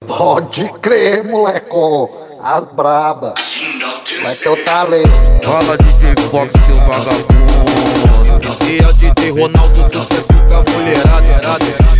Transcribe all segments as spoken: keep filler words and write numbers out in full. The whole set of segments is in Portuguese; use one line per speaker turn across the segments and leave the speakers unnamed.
Pode crer, moleco. As braba. Vai ter o talento.
Fala D J Fox, seu vagabundo. E a D J Ronaldo, sucesso com a mulherada.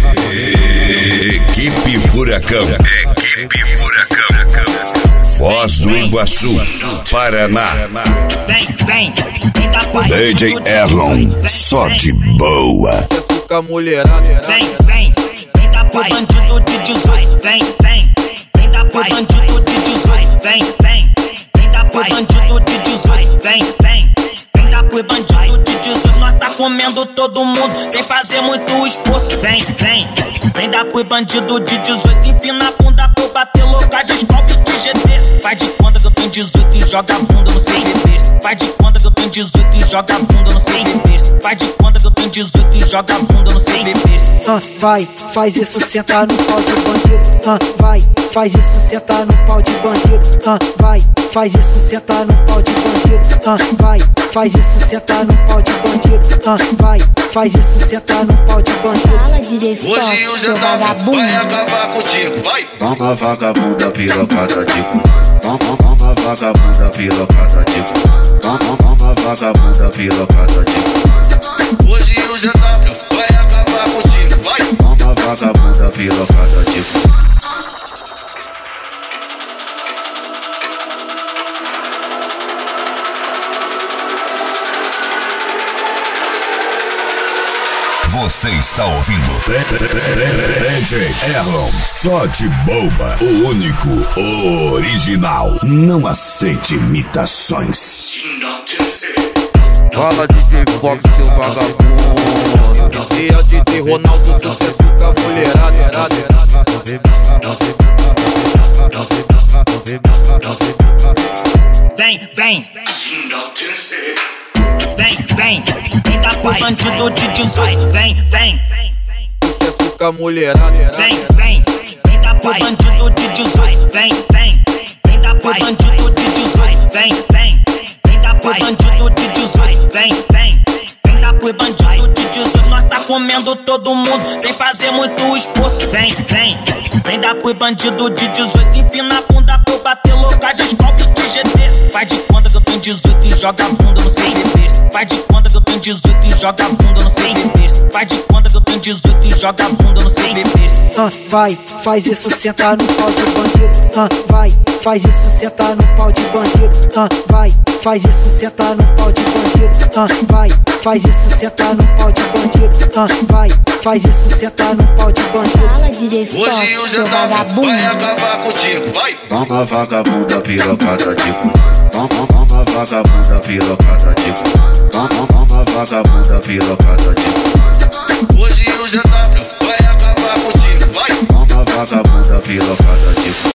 Equipe Furacão. Equipe Furacão. Foz do Iguaçu, Paraná.
Vem, vem, vem da paz.
D J Erlon, só de boa.
Sucesso com a mulherada.
Vem, vem, vem da paz. Bandido de dezoito. Vem, vem, vem da paz. Bandido de dezoito. Vem, vem, vem da paz. Bandido de dezoito. Vem, vem, vem da paz. Bandido de dezoito. Nós tá comendo todo mundo sem fazer muito esforço. Vem, vem, vem da paz. Bandido de dezoito. Empina a bunda pra eu bater louca de scalp de G T. Faz de conta que eu tenho dezoito e joga a bunda no C D P. Faz de conta que eu tenho dezoito e joga a bunda no C D P. Faz de conta que eu tenho dezoito e joga a bunda no C D P.
Ah, vai, faz isso, senta no pau de bandido. Ah, vai, faz isso, senta no pau de bandido. Ah, vai, faz isso, senta no pau de bandido. Ah, vai, faz isso, senta no pau de bandido. Ah, vai, faz isso, senta no pau de bandido.
Fala D J Fox, seu vagabundo.
Vai acabar contigo, vai.
Toma vagabunda pirocada tico. Toma, toma vagabunda pirocada tico. Toma, toma vagabunda pirocada tico.
Hoje o G W vai acabar contigo, vai.
Toma vagabunda pirocada tico.
Você está ouvindo D J Erlon, só de boba. O único, o original. Não aceite imitações.
Fala D J Fox, seu vagabundo. E a D J Ronaldo, sucesso com a mulherada.
Vem, vem, vem, vem, vem da paz. Bandido de dezoito. Vem, vem,
Sucesso com a mulherada.
vem, vem, vem da paz. Bandido de dezoito. Vem, vem, vem da paz. Bandido de dezoito. Vem, vem, vem da paz. Bandido de dezoito. Vem, vem, vem da paz. Bandido de dezoito. Nós tá comendo todo mundo sem fazer muito esforço. Vem, vem, vem da paz. Bandido de dezoito. Empina a bunda pra eu bater louca de scalp de G T. Faz de conta que eu tenho dezoito e joga a bunda no C D P. Faz de conta que eu tenho dezoito e joga a bunda no C D P. Faz de conta que eu tenho dezoito e joga a bunda no C D P.
Ah, vai, faz isso, senta no pau de bandido. Ah, vai, faz isso, senta no pau de bandido. Ah, vai, faz isso, senta no pau de bandido. Ah, vai, faz isso, senta no pau de bandido. Ah, vai, faz isso, senta no pau de bandido.
Fala D J
Hoje o
Fox,
G
seu
W
vagabundo.
vai acabar contigo, vai.
Toma vagabunda pirocada tico. Toma, toma vagabunda pirocada tico. Toma, toma vagabunda pirocada tico.
Hoje o G W vai acabar contigo, vai.
Toma vagabunda pirocada